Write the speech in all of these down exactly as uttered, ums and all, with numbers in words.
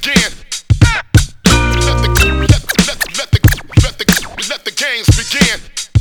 begin. Let the, let, let, let the, let the, let the games begin.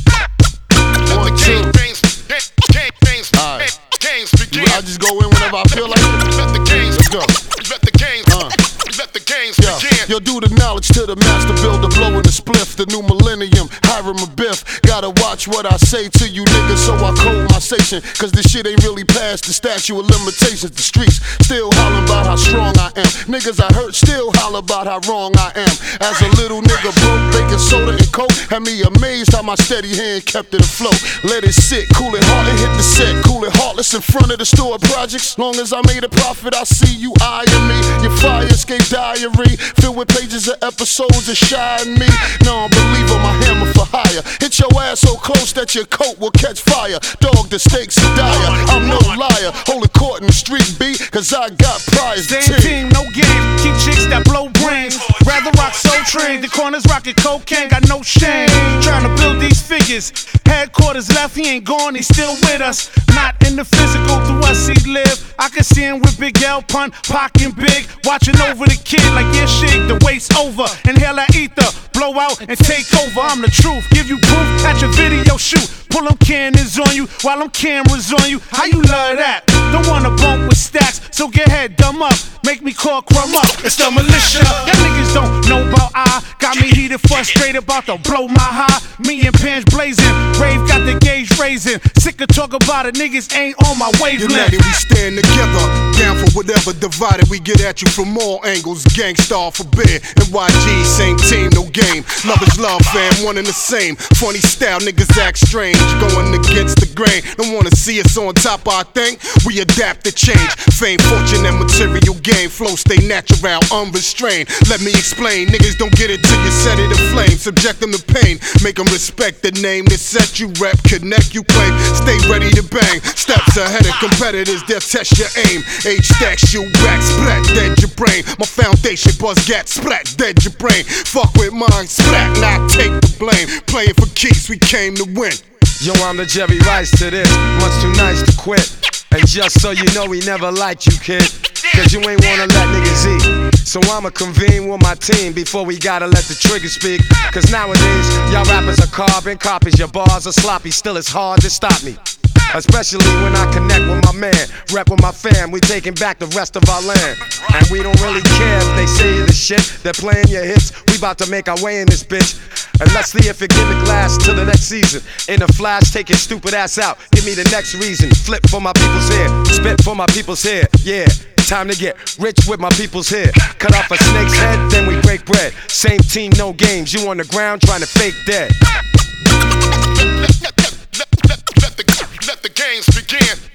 Let the game, games, game, games, games, games begin. I just go in whenever I feel like it. Let the games, let's go. Let the games, uh. let the games yeah. begin. Yo, do the knowledge to the master builder, blowing the spliff, the new millennium, Hiram a biff. Gotta watch what I say to you niggas, so I code my station. Cause this shit ain't really past the statute of limitations. The streets still hollering about how strong I am. Niggas I hurt still holler about how wrong I am. As a little nigga broke, baking soda and coke, had me amazed how my steady hand kept it afloat. Let it sit, cool it hard and hit the set, cool it heartless in front of the store projects. Long as I made a profit, I see you eyeing me. Your fire escape diary, filled with pages of episodes of shying me. Non-believer, my hammer for hire. Hit your ass so close that your coat will catch fire. Dog, the stakes are dire. I'm no liar. Hold a court in the street, B, cause I got prize. Same team, no game. Keep chicks that blow brains. Rather rock Soul Train. The corners rockin' cocaine, got no shame. Trying to build these figures. Headquarters left, he ain't gone, he's still with us. Not in the physical, through us he live. I can see him with Big L Pun, Pocket Big, watching over the kid like yeah shit, the wait's over. Inhale that ether, blow out and take over. I'm the truth, give you proof at your video shoot. Pull them cannons on you while them cameras on you. How you love that? Don't wanna bump with stacks, so get head dumb up. Make me call crumb up. It's the militia. Y'all niggas don't know about I. Got me heated, frustrated, about to blow my high. Me and pants blazing, rave got the gauge raising. Sick of talk about it, niggas ain't on my wavelength. United we stand together, down for whatever. Divided we get at you from all angles. Gangstar forbid, N Y G same team, no game. Love is love, fam, one and the same. Funny style, niggas act strange, going against the grain. Don't wanna see us on top of our thing. We adapt to change. Fame, fortune, and material gain. Flow stay natural, unrestrained. Let me explain. Niggas don't get it till you set it aflame. Subject them to pain. Make them respect the name that set you rep. Connect, you claim. Stay ready to bang. Steps ahead of competitors, they'll test your aim. Age stacks you back, splat, dead your brain. My foundation, buzz gat, splat, dead your brain. Fuck with mine, splat, not take the blame. Playing for keeps, we came to win. Yo, I'm the Jerry Rice to this. Much too nice to quit. And just so you know, we never liked you, kid. Cause you ain't wanna let niggas eat. So I'ma convene with my team before we gotta let the trigger speak. Cause nowadays, y'all rappers are carbon copies. Your bars are sloppy, still it's hard to stop me. Especially when I connect with my man, rep with my fam, we taking back the rest of our land. And we don't really care if they say the shit, they're playing your hits, we about to make our way in this bitch. And let's see if it give the glass to the next season. In a flash, take your stupid ass out, give me the next reason. Flip for my people's hair, spit for my people's hair, yeah. Time to get rich with my people's hair. Cut off a snake's head, then we break bread. Same team, no games, you on the ground trying to fake dead. Let the, let the games begin.